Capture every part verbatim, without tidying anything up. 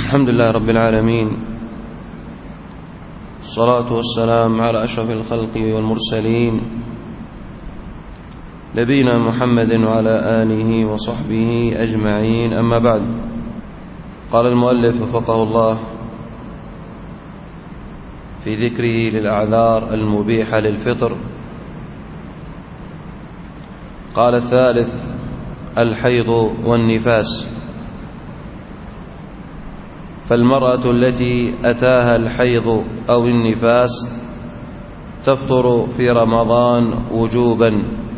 الحمد لله رب العالمين، الصلاة والسلام على أشرف الخلق والمرسلين نبينا محمد وعلى آله وصحبه أجمعين، أما بعد. قال المؤلف وفقه الله في ذكره للأعذار المبيحة للفطر، قال: الثالث الحيض والنفاس. فالمرأة التي أتاها الحيض أو النفاس تفطر في رمضان وجوبا،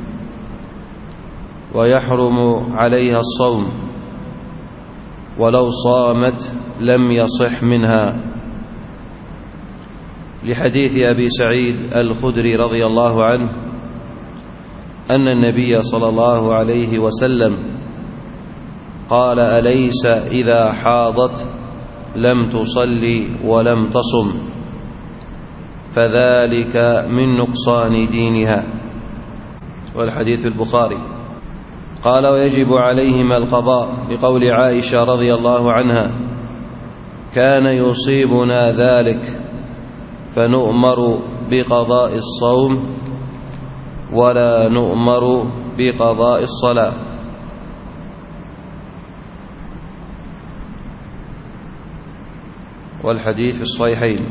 ويحرم عليها الصوم، ولو صامت لم يصح منها، لحديث أبي سعيد الخدري رضي الله عنه أن النبي صلى الله عليه وسلم قال: أليس إذا حاضت لم تصلي ولم تصم فذلك من نقصان دينها. والحديث البخاري. قال: ويجب عليهما القضاء، لقول عائشة رضي الله عنها: كان يصيبنا ذلك فنؤمر بقضاء الصوم ولا نؤمر بقضاء الصلاة. والحديث في الصحيحين.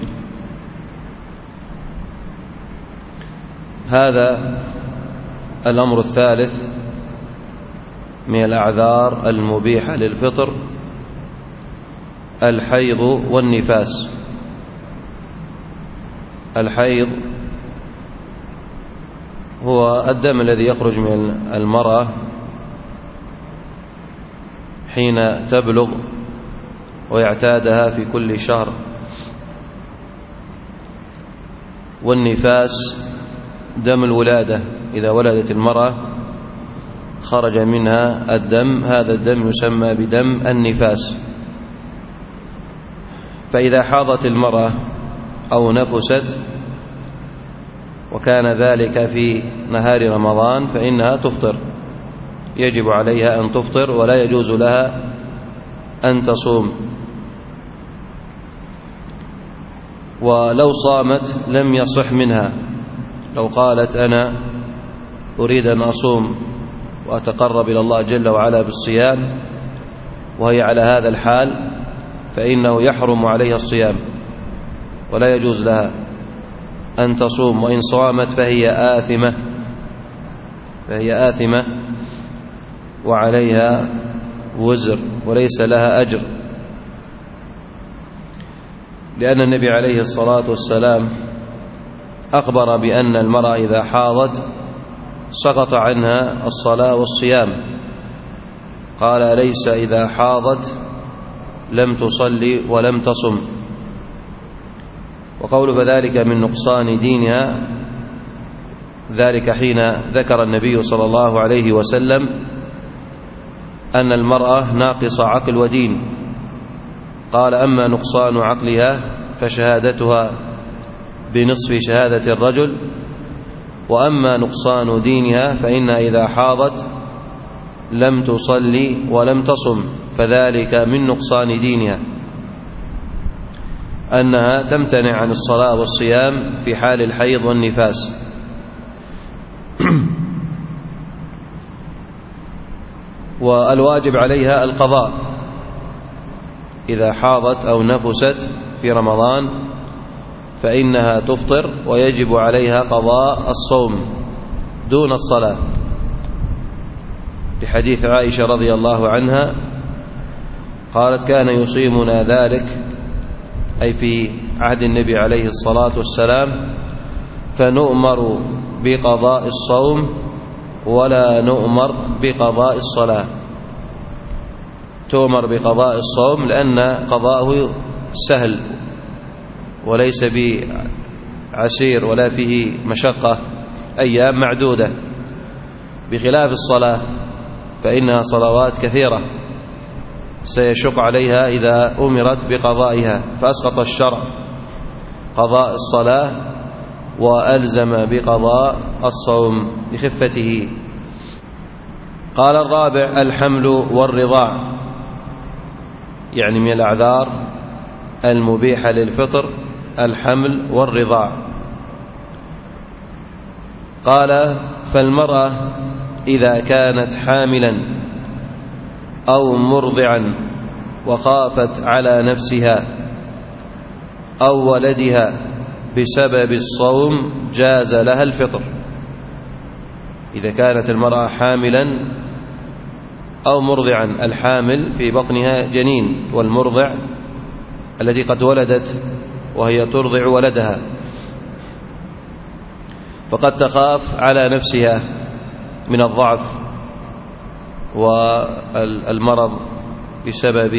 هذا الأمر الثالث من الأعذار المبيحة للفطر: الحيض والنفاس. الحيض هو الدم الذي يخرج من المرأة حين تبلغ ويعتادها في كل شهر، والنفاس دم الولادة، إذا ولدت المرأة خرج منها الدم، هذا الدم يسمى بدم النفاس. فإذا حاضت المرأة أو نفست وكان ذلك في نهار رمضان فإنها تفطر، يجب عليها أن تفطر ولا يجوز لها أن تصوم. ولو صامت لم يصح منها، لو قالت: أنا أريد أن أصوم وأتقرب إلى الله جل وعلا بالصيام وهي على هذا الحال، فإنه يحرم عليها الصيام ولا يجوز لها أن تصوم، وإن صامت فهي آثمة فهي آثمة وعليها وزر وليس لها أجر، لأن النبي عليه الصلاة والسلام أخبر بأن المرأة إذا حاضت سقط عنها الصلاة والصيام، قال: ليس إذا حاضت لم تصلي ولم تصم. وقول فذلك من نقصان دينها، ذلك حين ذكر النبي صلى الله عليه وسلم أن المرأة ناقص عقل ودين، قال: أما نقصان عقلها فشهادتها بنصف شهادة الرجل، وأما نقصان دينها فإنها إذا حاضت لم تصلي ولم تصم، فذلك من نقصان دينها، أنها تمتنع عن الصلاة والصيام في حال الحيض والنفاس. والواجب عليها القضاء إذا حاضت أو نفست في رمضان، فإنها تفطر ويجب عليها قضاء الصوم دون الصلاة، لحديث عائشة رضي الله عنها قالت: كان يصيبنا ذلك، أي في عهد النبي عليه الصلاة والسلام، فنؤمر بقضاء الصوم ولا نؤمر بقضاء الصلاة. تؤمر بقضاء الصوم لأن قضاءه سهل وليس بعسير ولا فيه مشقة، أيام معدودة، بخلاف الصلاة فإنها صلوات كثيرة سيشق عليها إذا أمرت بقضائها، فأسقط الشرع قضاء الصلاة وألزم بقضاء الصوم لخفته. قال: الرابع الحمل والرضاع، يعني من الأعذار المبيحة للفطر الحمل والرضاع. قال: فالمرأة إذا كانت حاملا أو مرضعا وخافت على نفسها أو ولدها بسبب الصوم جاز لها الفطر. إذا كانت المرأة حاملا أو مرضعا، الحامل في بطنها جنين، والمرضع التي قد ولدت وهي ترضع ولدها، فقد تخاف على نفسها من الضعف والمرض بسبب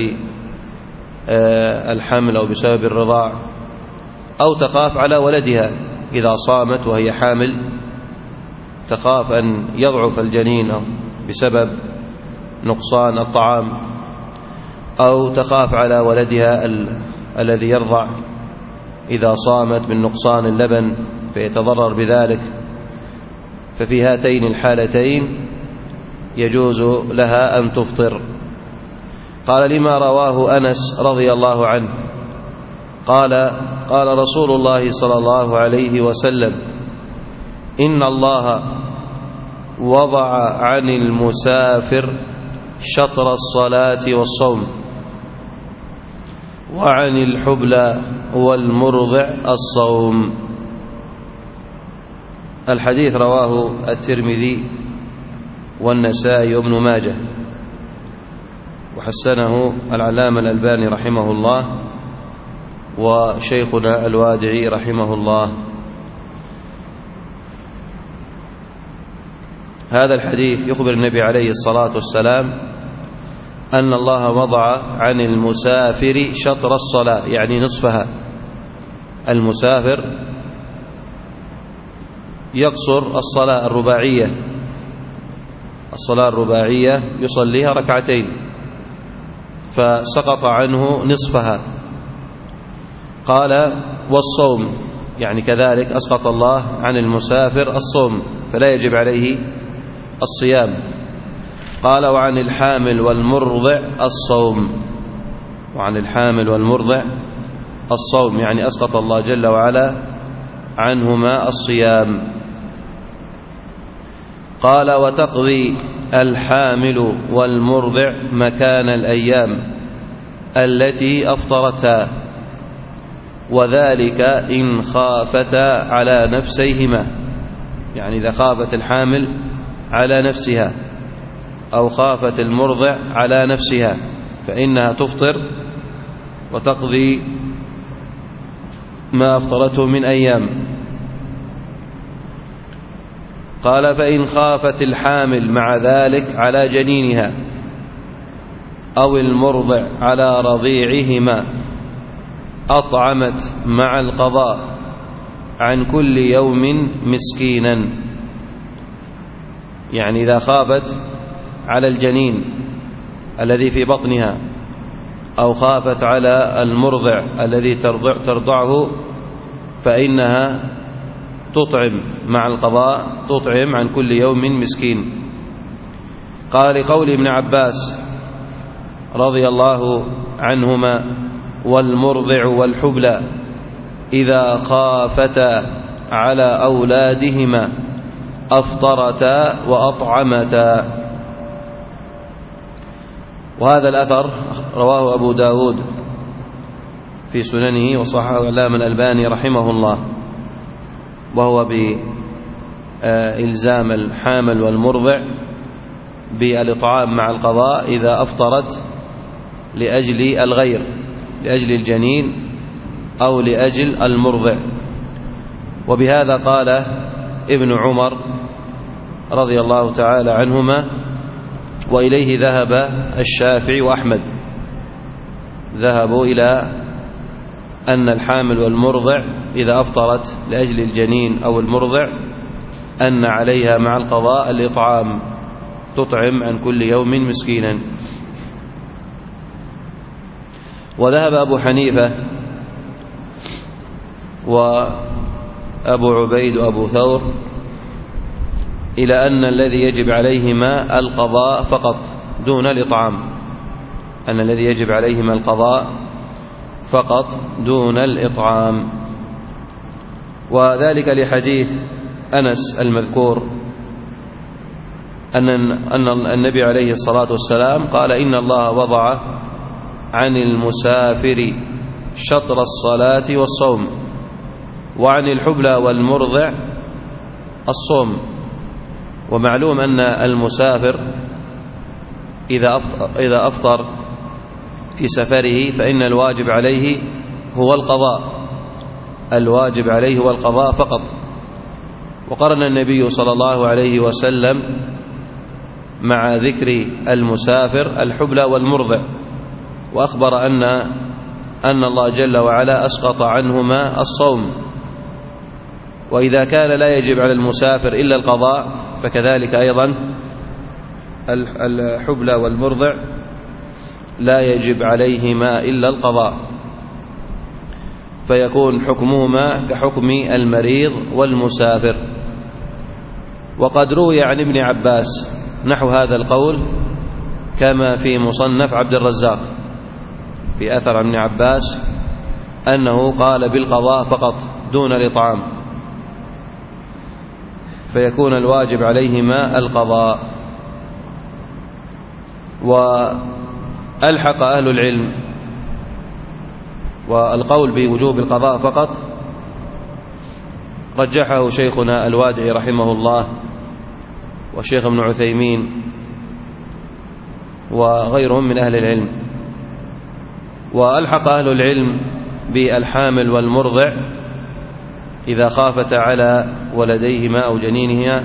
الحمل أو بسبب الرضاع، أو تخاف على ولدها إذا صامت وهي حامل، تخاف أن يضعف الجنين بسبب نقصان الطعام، أو تخاف على ولدها ال... الذي يرضع إذا صامت من نقصان اللبن فيتضرر بذلك. ففي هاتين الحالتين يجوز لها أن تفطر. قال: لما رواه أنس رضي الله عنه قال: قال رسول الله صلى الله عليه وسلم: إن الله وضع عن المسافر شطر الصلاة والصوم، وعن الحبلى والمرضع الصوم. الحديث رواه الترمذي والنسائي وابن ماجه، وحسنه العلامة الألباني رحمه الله وشيخنا الوادعي رحمه الله. هذا الحديث يخبر النبي عليه الصلاة والسلام أن الله وضع عن المسافر شطر الصلاة، يعني نصفها. المسافر يقصر الصلاة الرباعية، الصلاة الرباعية يصليها ركعتين، فسقط عنه نصفها. قال: والصوم، يعني كذلك أسقط الله عن المسافر الصوم، فلا يجب عليه الصيام. قال: وعن الحامل والمرضع الصوم، وعن الحامل والمرضع الصوم، يعني أسقط الله جل وعلا عنهما الصيام. قال: وتقضي الحامل والمرضع مكان الأيام التي أفطرتها، وذلك إن خافتا على نفسيهما، يعني إذا خافت الحامل على نفسها أو خافت المرضع على نفسها فإنها تفطر وتقضي ما أفطرته من أيام. قال: فإن خافت الحامل مع ذلك على جنينها أو المرضع على رضيعهما أطعمت مع القضاء عن كل يوم مسكينا. يعني إذا خافت على الجنين الذي في بطنها أو خافت على المرضع الذي ترضع ترضعه فإنها تطعم مع القضاء، تطعم عن كل يوم مسكين. قال: لقول ابن عباس رضي الله عنهما: والمرضع والحبلى إذا خافتا على أولادهما أفطرتا وأطعمتا. وهذا الأثر رواه أبو داود في سننه وصححه العلامة الألباني رحمه الله، وهو بإلزام الحامل والمرضع بالإطعام مع القضاء إذا أفطرت لأجل الغير، لأجل الجنين أو لأجل المرضع. وبهذا قال ابن عمر رضي الله تعالى عنهما، وإليه ذهب الشافعي وأحمد، ذهبوا إلى أن الحامل والمرضع إذا أفطرت لأجل الجنين أو المرضع أن عليها مع القضاء الإطعام، تطعم عن كل يوم مسكينا. وذهب أبو حنيفة وأبو عبيد وأبو ثور إلى أن الذي يجب عليهما القضاء فقط دون الإطعام، أن الذي يجب عليهما القضاء فقط دون الإطعام. وذلك لحديث أنس المذكور أن أن النبي عليه الصلاة والسلام قال: إن الله وضع عن المسافر شطر الصلاة والصوم، وعن الحبلى والمرضع الصوم. ومعلوم أن المسافر إذا أفطر, إذا أفطر في سفره فإن الواجب عليه هو القضاء، الواجب عليه هو القضاء فقط. وقرن النبي صلى الله عليه وسلم مع ذكر المسافر الحبلى والمرضع، وأخبر أن أن الله جل وعلا أسقط عنهما الصوم. وإذا كان لا يجب على المسافر إلا القضاء فكذلك أيضا الحبلى والمرضع لا يجب عليهما إلا القضاء، فيكون حكمهما كحكم المريض والمسافر. وقد روي عن ابن عباس نحو هذا القول كما في مصنف عبد الرزاق في أثر عن ابن عباس أنه قال بالقضاء فقط دون الإطعام، فيكون الواجب عليهما القضاء. وألحق أهل العلم والقول بوجوب القضاء فقط رجحه شيخنا الوادعي رحمه الله والشيخ ابن عثيمين وغيرهم من أهل العلم. وألحق أهل العلم بالحامل والمرضع إذا خافت على ولديهما أو جنينهما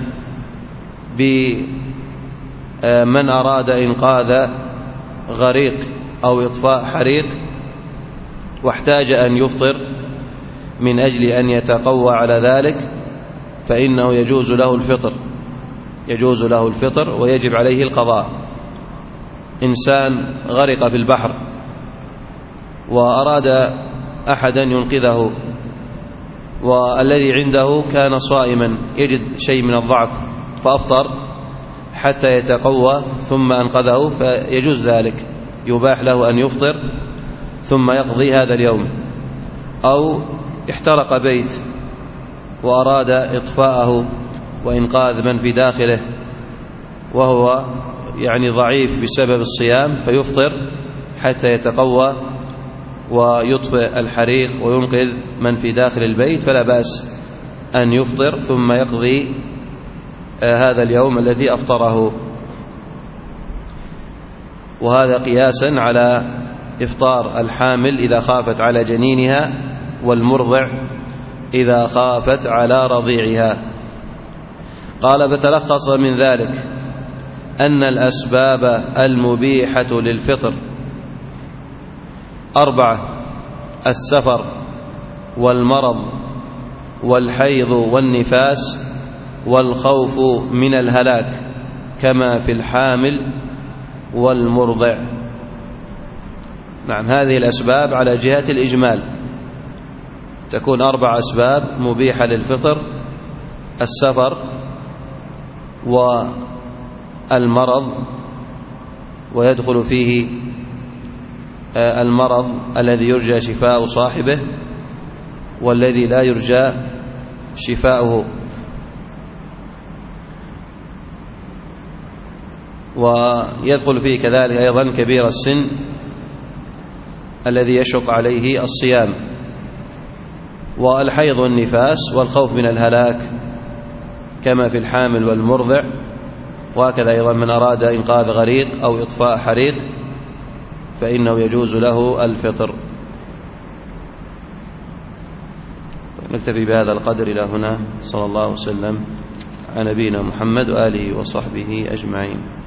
بمن أراد إنقاذ غريق أو إطفاء حريق واحتاج أن يفطر من أجل أن يتقوى على ذلك، فإنه يجوز له الفطر يجوز له الفطر ويجب عليه القضاء. إنسان غرق في البحر وأراد أحدا ينقذه، والذي عنده كان صائما يجد شيء من الضعف فأفطر حتى يتقوى ثم أنقذه، فيجوز ذلك، يباح له أن يفطر ثم يقضي هذا اليوم. أو احترق بيت وأراد إطفاءه وإنقاذ من في داخله وهو يعني ضعيف بسبب الصيام، فيفطر حتى يتقوى ويطفئ الحريق وينقذ من في داخل البيت، فلا بأس أن يفطر ثم يقضي هذا اليوم الذي أفطره. وهذا قياسا على إفطار الحامل إذا خافت على جنينها والمرضع إذا خافت على رضيعها. قال: فتلخص من ذلك أن الأسباب المبيحة للفطر أربعة: السفر والمرض والحيض والنفاس والخوف من الهلاك كما في الحامل والمرضع. نعم، هذه الأسباب على جهة الإجمال تكون أربع أسباب مبيحة للفطر: السفر والمرض، ويدخل فيه المرض الذي يرجى شفاء صاحبه والذي لا يرجى شفاؤه، ويدخل فيه كذلك أيضا كبير السن الذي يشق عليه الصيام، والحيض والنفاس والخوف من الهلاك كما في الحامل والمرضع، وهكذا أيضا من أراد إنقاذ غريق أو إطفاء حريق فإنه يجوز له الفطر. نكتفي بهذا القدر إلى هنا. صلى الله وسلم على نبينا محمد وآله وصحبه أجمعين.